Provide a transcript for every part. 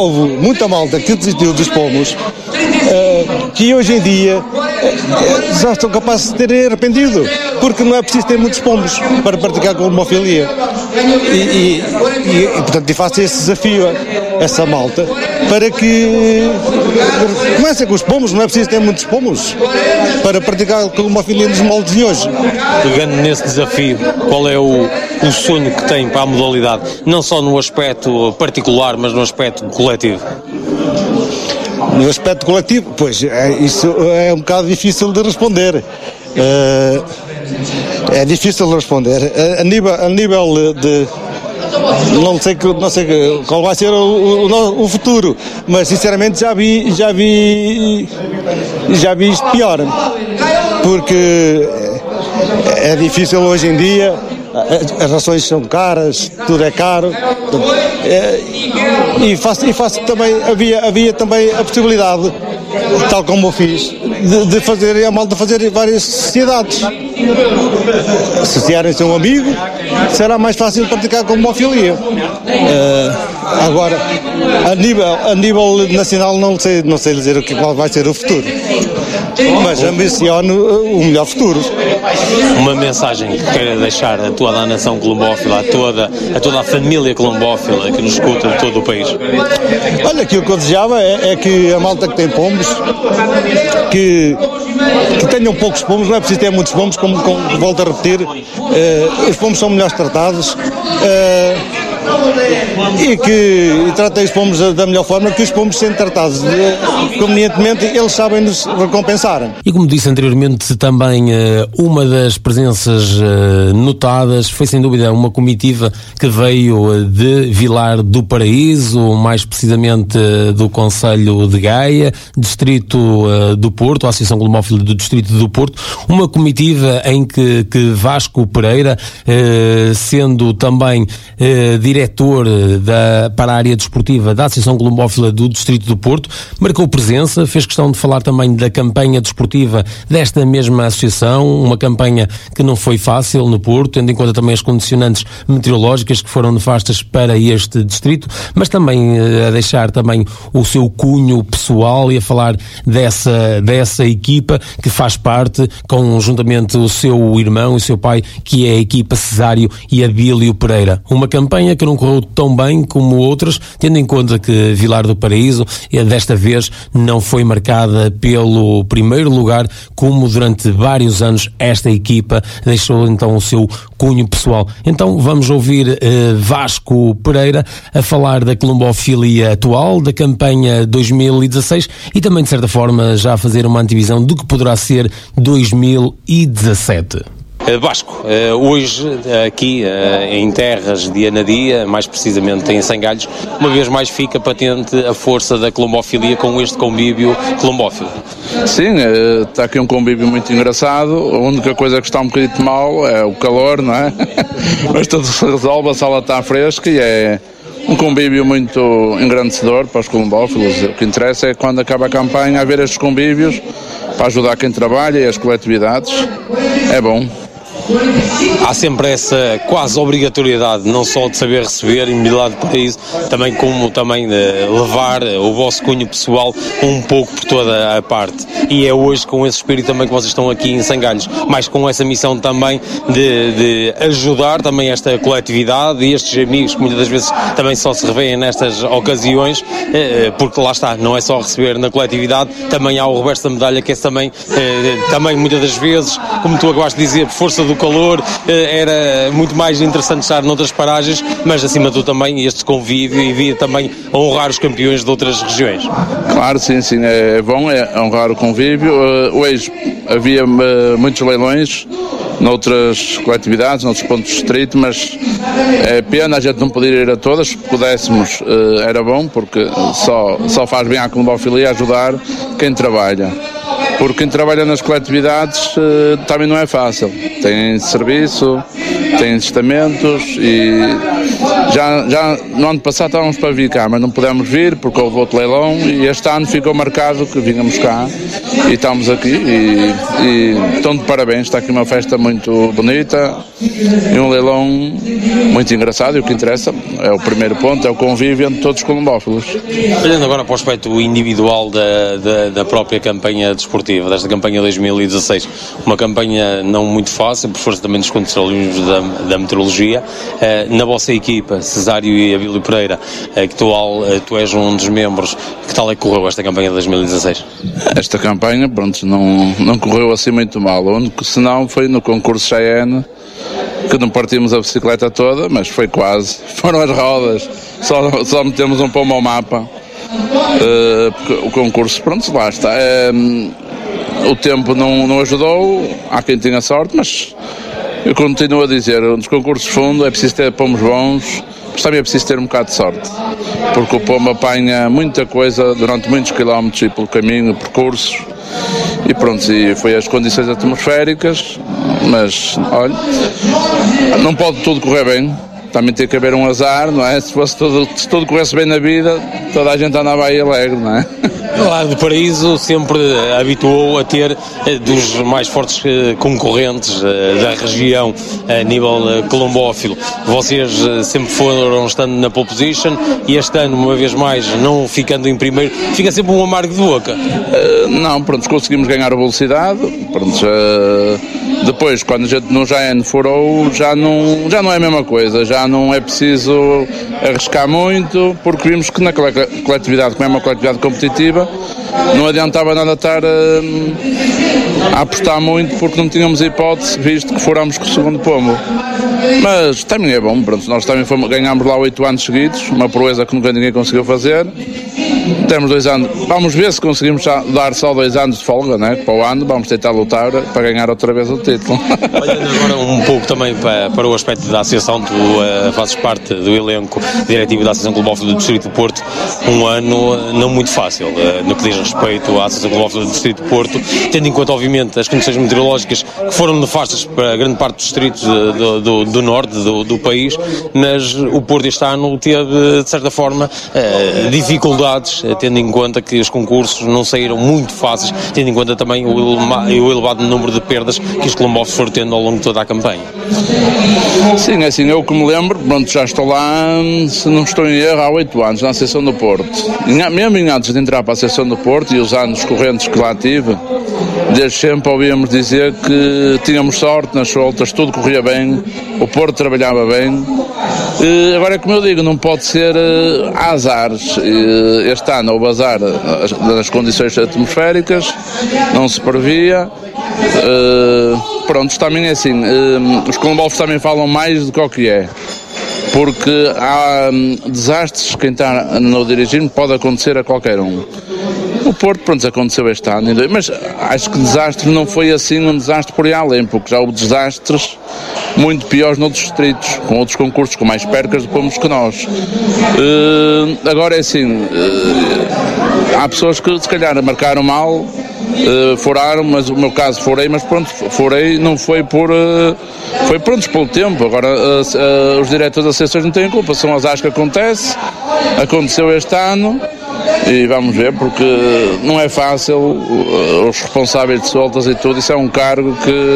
houve muita malta que desistiu dos pomos, que hoje em dia já estão capazes de terem arrependido, porque não é preciso ter muitos pomos para praticar colmofilia. E portanto, faço esse desafio a essa malta para que comecem com os pomos. Não é preciso ter muitos pomos para praticar colmofilia nos moldes de hoje. Pegando nesse desafio, qual é o sonho que tem para a modalidade, não só no aspecto particular, mas no aspecto coletivo? No aspecto coletivo, pois, isso é um bocado difícil de responder. É difícil de responder. A nível de... Não sei qual vai ser o futuro, mas sinceramente já vi isto pior, porque é difícil hoje em dia. As rações são caras, tudo é caro, e faço também, havia também a possibilidade, tal como eu fiz, de fazer a malta fazer várias sociedades. Associarem-se a um amigo, será mais fácil praticar colmofilia. Agora, a nível nacional não sei dizer qual vai ser o futuro, mas ambiciono o melhor futuro. Uma mensagem que queira deixar a toda a nação colombófila, a toda a família colombófila que nos escuta de todo o país? Olha, aquilo que eu desejava é que a malta que tem pombos, que tenham poucos pombos, não é preciso ter muitos pombos, como volto a repetir, os pombos são melhores tratados, e que tratem os pombos da melhor forma, que os pombos sendo tratados convenientemente, eles sabem nos recompensar. E como disse anteriormente, também uma das presenças notadas foi sem dúvida uma comitiva que veio de Vilar do Paraíso, mais precisamente do concelho de Gaia, distrito do Porto, a Associação Colomófila do distrito do Porto, uma comitiva em que Vasco Pereira, sendo também diretor para a área desportiva da Associação Colomófila do distrito do Porto, marcou presença, fez questão de falar também da campanha desportiva desta mesma associação, uma campanha que não foi fácil no Porto, tendo em conta também as condicionantes meteorológicas que foram nefastas para este distrito, mas também a deixar também o seu cunho pessoal e a falar dessa equipa que faz parte, conjuntamente o seu irmão e o seu pai, que é a equipa Cesário e Abílio Pereira. Uma campanha que não correu tão bem como outras, tendo em conta que Vilar do Paraíso desta vez não foi marcada pelo primeiro lugar, como durante vários anos esta equipa deixou então o seu cunho pessoal. Então vamos ouvir Vasco Pereira a falar da colombofilia atual, da campanha 2016 e também de certa forma já fazer uma antevisão do que poderá ser 2017. Vasco, hoje aqui em terras de Anadia, mais precisamente em Sangalhos, uma vez mais fica patente a força da colombofilia com este convívio colombófilo. Sim, está aqui um convívio muito engraçado. A única coisa que está um bocadinho mal é o calor, não é? Mas tudo se resolve, a sala está fresca e é um convívio muito engrandecedor para os colombófilos. O que interessa é quando acaba a campanha haver estes convívios para ajudar quem trabalha e as coletividades. É bom. Há sempre essa quase obrigatoriedade, não só de saber receber em Vilar do Paraíso, também como também de levar o vosso cunho pessoal um pouco por toda a parte. E é hoje com esse espírito também que vocês estão aqui em Sangalhos, mas com essa missão também de ajudar também esta coletividade e estes amigos que muitas das vezes também só se revêem nestas ocasiões, porque lá está, não é só receber na coletividade, também há o reverso da medalha, que é também muitas das vezes, como tu acabaste de dizer, por força do calor, era muito mais interessante estar noutras paragens, mas acima de tudo também este convívio e vir também a honrar os campeões de outras regiões. Claro, sim, é bom honrar o convívio. Hoje havia muitos leilões noutras coletividades, noutros pontos do distrito, mas é pena a gente não poder ir a todas. Se pudéssemos, era bom, porque só faz bem à colombofilia ajudar quem trabalha. Porque quem trabalha nas coletividades também não é fácil. Tem serviço, tem estamentos e Já no ano passado estávamos para vir cá, mas não pudemos vir porque houve outro leilão, e este ano ficou marcado que vínhamos cá e estamos aqui e estão de parabéns. Está aqui uma festa muito bonita e um leilão muito engraçado, e o que interessa é o primeiro ponto, é o convívio entre todos os colombófilos. Olhando agora para o aspecto individual da própria campanha desportiva, desta campanha 2016, uma campanha não muito fácil, por força também dos condições da meteorologia. Na vossa equipa, Cesário e Abílio Pereira, tu és um dos membros, que tal é que correu esta campanha de 2016? Esta campanha, pronto, não correu assim muito mal. O único senão foi no concurso Cheyenne, que não partimos a bicicleta toda, mas foi quase. Foram as rodas, só metemos um pombo ao mapa. Porque o concurso, pronto, lá está. O tempo não ajudou, há quem tenha sorte, mas eu continuo a dizer, nos concursos de fundo é preciso ter pombos bons, mas também é preciso ter um bocado de sorte, porque o pombo apanha muita coisa durante muitos quilómetros e pelo caminho, percursos, e pronto, e foi as condições atmosféricas, mas olha, não pode tudo correr bem, também tem que haver um azar, não é? Se tudo corresse bem na vida, toda a gente andava aí alegre, não é? Lá do Paraíso sempre habituou a ter dos mais fortes concorrentes da região a nível colombófilo. Vocês sempre foram estando na pole position, e este ano, uma vez mais, não ficando em primeiro, fica sempre um amargo de boca. Não, pronto, conseguimos ganhar a velocidade, pronto, depois, quando a gente no Jaén furou, já não é a mesma coisa, já não é preciso arriscar muito, porque vimos que na coletividade, como é uma coletividade competitiva, não adiantava nada estar a apostar muito, porque não tínhamos hipótese, visto que furamos com o segundo pombo. Mas também é bom, pronto, nós também ganhámos lá 8 anos seguidos, uma proeza que nunca ninguém conseguiu fazer. Temos 2 anos, vamos ver se conseguimos dar só 2 anos de folga, né? Para o ano vamos tentar lutar para ganhar outra vez o título. Olhando agora um pouco também para o aspecto da associação, tu fazes parte do elenco diretivo da Associação Colombófila do Distrito de Porto, um ano não muito fácil no que diz respeito à Associação Colombófila do Distrito de Porto, tendo em conta obviamente as condições meteorológicas que foram nefastas para grande parte dos distritos do norte do país, mas o Porto este ano teve de certa forma dificuldades, tendo em conta que os concursos não saíram muito fáceis, tendo em conta também o elevado número de perdas que os colombófilos foram tendo ao longo de toda a campanha. Sim, assim, eu que me lembro, pronto, já estou lá, se não estou em erro, há 8 anos na Associação do Porto. Mesmo antes de entrar para a Associação do Porto e os anos correntes que lá tive, desde sempre ouvíamos dizer que tínhamos sorte nas soltas, tudo corria bem, o Porto trabalhava bem. Agora é como eu digo, não pode ser azares. Este ano houve azar nas condições atmosféricas, não se previa. Pronto, também é assim, os colombófilos também falam mais do que o que é, porque há desastres, quem está no dirigismo pode acontecer a qualquer um. O Porto, pronto, aconteceu este ano, mas acho que o desastre não foi assim um desastre por aí além, porque já houve desastres muito piores noutros distritos, com outros concursos, com mais percas que nós. Agora é assim, há pessoas que se calhar marcaram mal, furaram, mas o meu caso furei, mas pronto, furei, não foi foi pronto pelo tempo. Agora os diretores das associações não têm culpa, são as que aconteceu este ano. E vamos ver, porque não é fácil, os responsáveis de soltas e tudo, isso é um cargo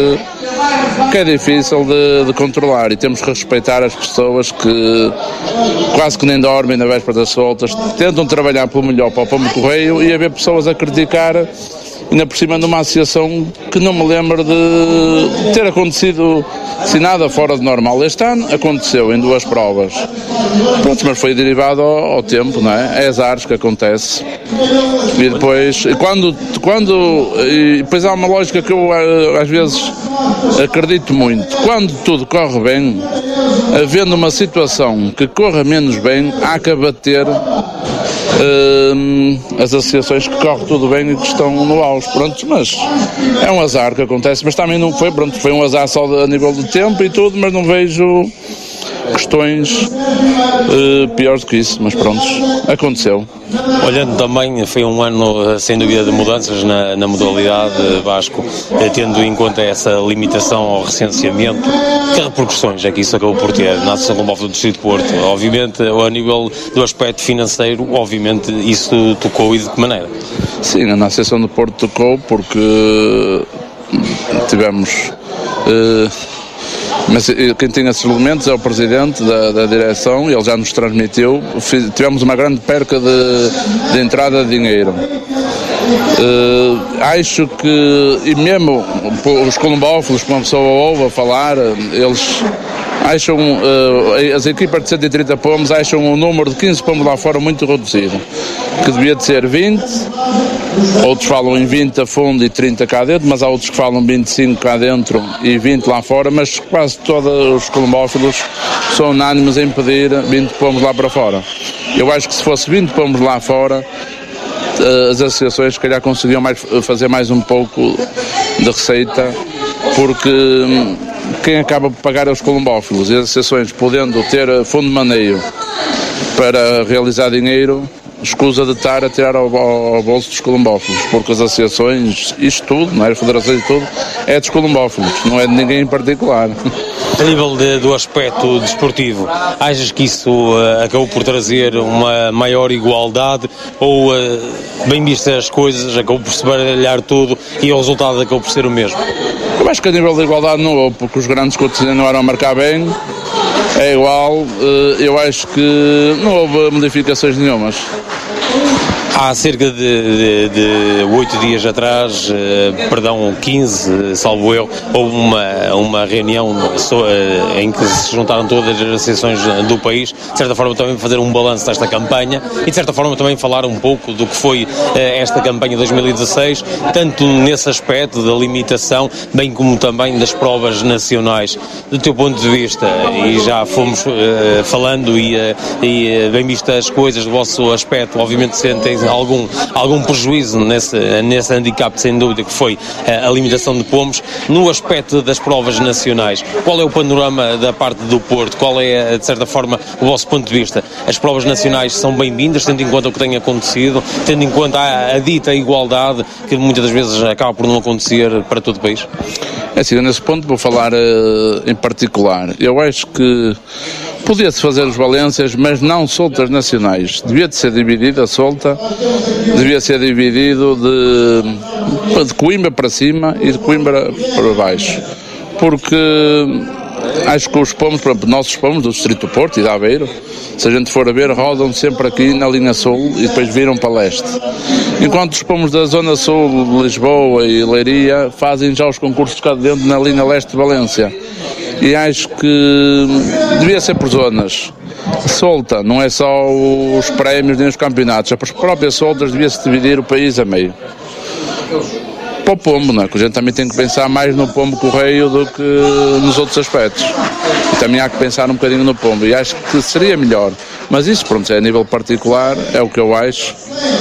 que é difícil de controlar, e temos que respeitar as pessoas que quase que nem dormem na véspera das soltas, tentam trabalhar pelo melhor para o Pombo Correio, e haver pessoas a criticar, ainda por cima de uma associação que não me lembro de ter acontecido assim, nada fora de normal. Este ano aconteceu em 2 provas. Pronto, mas foi derivado ao tempo, não é? É azares que acontece. E depois, depois há uma lógica que eu às vezes acredito muito. Quando tudo corre bem, havendo uma situação que corra menos bem, há que abater as associações que correm tudo bem e que estão no auge, pronto, mas é um azar que acontece, mas também não foi, pronto, foi um azar só a nível do tempo e tudo, mas não vejo questões piores do que isso, mas pronto, aconteceu. Olhando também, foi um ano sem dúvida de mudanças na modalidade, Vasco, tendo em conta essa limitação ao recenseamento, que repercussões é que isso acabou por ter na Associação Global do Distrito de Porto? Obviamente, a nível do aspecto financeiro, obviamente isso tocou, e de que maneira? Sim, na Associação do Porto tocou porque tivemos... mas quem tem esses elementos é o presidente da direção, e ele já nos transmitiu. Tivemos uma grande perca de entrada de dinheiro. Acho que, e mesmo os colombófilos, como a pessoa ouve a falar, eles acham, as equipas de 130 pomos acham o número de 15 pomos lá fora muito reduzido, que devia de ser 20, outros falam em 20 a fundo e 30 cá dentro, mas há outros que falam 25 cá dentro e 20 lá fora, mas quase todos os colombófilos são unânimes em pedir 20 pomos lá para fora. Eu acho que se fosse 20 pomos lá fora, as associações se calhar conseguiam fazer mais um pouco de receita, porque quem acaba por pagar é os colombófilos, e as associações, podendo ter fundo de maneio para realizar dinheiro, escusa de estar a tirar ao bolso dos colombófilos, porque as associações, isto tudo, não é? As federações e tudo, é dos colombófilos, não é de ninguém em particular. A nível do aspecto desportivo, achas que isso acabou por trazer uma maior igualdade, ou, bem vistas as coisas, acabou por se baralhar tudo e o resultado acabou por ser o mesmo? Eu acho que a nível de igualdade não houve, porque os grandes continuaram a marcar bem, é igual. Eu acho que não houve modificações nenhumas. Há cerca de 8 dias atrás, 15, salvo eu, houve uma reunião em que se juntaram todas as associações do país, de certa forma também fazer um balanço desta campanha e de certa forma também falar um pouco do que foi esta campanha 2016, tanto nesse aspecto da limitação, bem como também das provas nacionais. Do teu ponto de vista, e já fomos falando e bem vistas as coisas do vosso aspecto, obviamente sentem algum prejuízo nesse handicap, sem dúvida, que foi a limitação de pomos. No aspecto das provas nacionais, qual é o panorama da parte do Porto? Qual é, de certa forma, o vosso ponto de vista? As provas nacionais são bem-vindas, tendo em conta o que tem acontecido, tendo em conta a dita igualdade, que muitas das vezes acaba por não acontecer para todo o país? É assim, nesse ponto vou falar em particular. Eu acho que podia-se fazer os valências, mas não soltas nacionais. Devia de ser dividida a solta, devia ser dividido de Coimbra para cima e de Coimbra para baixo. Porque acho que os pomos, por exemplo, nossos pomos do Distrito do Porto e da Aveiro, se a gente for a ver, rodam sempre aqui na linha sul e depois viram para leste. Enquanto os pomos da zona sul de Lisboa e Leiria fazem já os concursos cá dentro na linha leste de Valência. E acho que devia ser por zonas. Solta, não é só os prémios nem os campeonatos, as próprias soltas devia-se dividir o país a meio. Para o pombo, não é? Que a gente também tem que pensar mais no pombo correio do que nos outros aspectos. E também há que pensar um bocadinho no pombo, e acho que seria melhor. Mas isso, pronto, é a nível particular, é o que eu acho.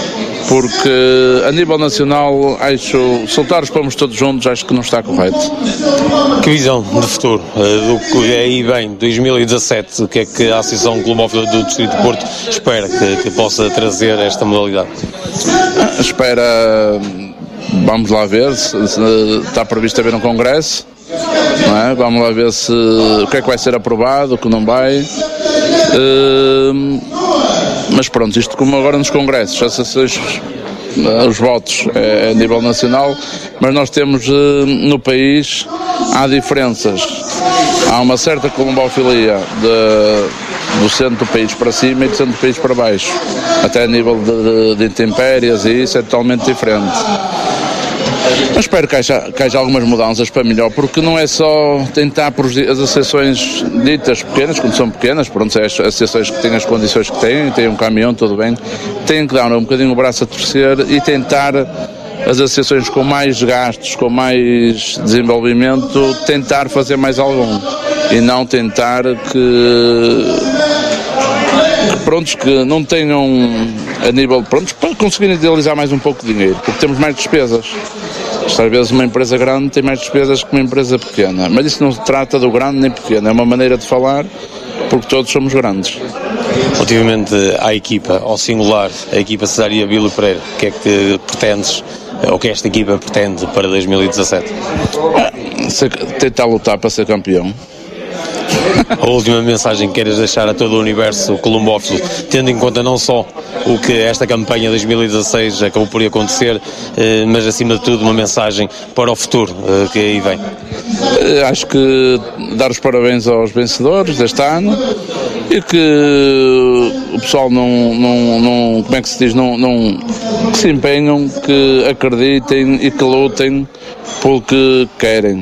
Porque a nível nacional, acho, soltar os pombos todos juntos, acho que não está correto. Que visão de futuro? Do que aí vem 2017, o que é que a Associação Globófila do Distrito de Porto espera que possa trazer esta modalidade? Espera, vamos lá ver, se está previsto haver um congresso, não é? Vamos lá ver o que é que vai ser aprovado, o que não vai. Mas pronto, isto como agora nos congressos, os votos é a nível nacional, mas nós temos no país, há diferenças. Há uma certa colombofilia do centro do país para cima e do centro do país para baixo, até a nível de intempéries, e isso é totalmente diferente. Mas espero que haja algumas mudanças para melhor, porque não é só tentar as associações ditas pequenas, quando são pequenas, pronto, as associações que têm as condições que têm um caminhão, tudo bem, têm que dar um bocadinho o braço a torcer e tentar as associações com mais gastos, com mais desenvolvimento, tentar fazer mais algum, e não tentar que não tenham a nível, para conseguirem idealizar mais um pouco de dinheiro, porque temos mais despesas. Às vezes uma empresa grande tem mais despesas que uma empresa pequena, mas isso não se trata do grande nem pequeno, é uma maneira de falar, porque todos somos grandes. Relativamente à equipa, ao singular, a equipa Cesário Abílio Pereira, o que é que pretendes, ou que esta equipa pretende para 2017? Tentar lutar para ser campeão. A última mensagem que queres deixar a todo o universo colombófilo, tendo em conta não só o que esta campanha 2016 acabou por acontecer, mas acima de tudo uma mensagem para o futuro que aí vem? Acho que dar os parabéns aos vencedores deste ano e que o pessoal não como é que se diz, que se empenham, que acreditem e que lutem pelo que querem.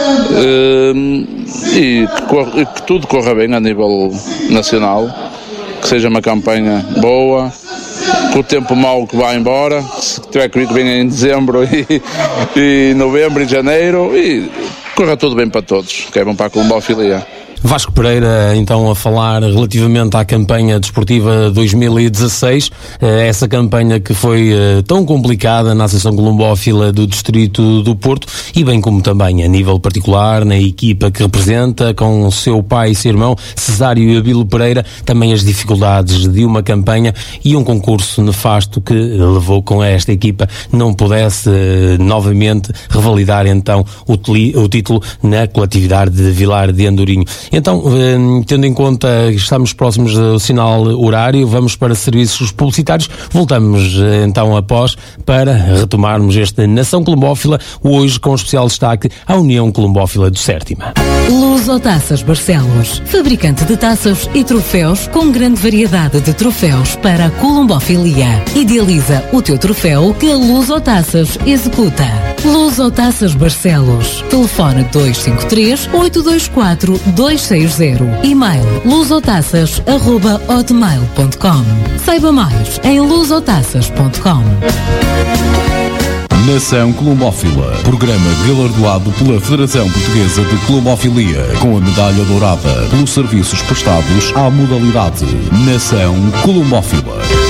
E que tudo corra bem a nível nacional, que seja uma campanha boa, com o tempo mau que vai embora, se tiver que vir, que venha em dezembro e novembro e janeiro, e corra tudo bem para todos, que é bom para a colombofilia. Vasco Pereira, então, a falar relativamente à campanha desportiva 2016, essa campanha que foi tão complicada na Associação Colombófila do Distrito do Porto, e bem como também a nível particular, na equipa que representa, com o seu pai e seu irmão, Cesário Abílio Pereira, também as dificuldades de uma campanha e um concurso nefasto que levou com esta equipa não pudesse novamente revalidar então o título na coletividade de Vilar de Andorinho. Então, tendo em conta que estamos próximos do sinal horário, vamos para serviços publicitários. Voltamos então após para retomarmos esta Nação Colombófila, hoje com especial destaque à União Colombófila do Sértima. Lusotaças Barcelos, fabricante de taças e troféus com grande variedade de troféus para a colombofilia. Idealiza o teu troféu que a Lusotaças executa. Lusotaças Barcelos, telefone 253-824-260. E-mail lusotaças@hotmail.com. Saiba mais em lusotaças.com. Nação Colombófila, programa galardoado pela Federação Portuguesa de Colombofilia, com a medalha dourada pelos serviços prestados à modalidade Nação Colombófila.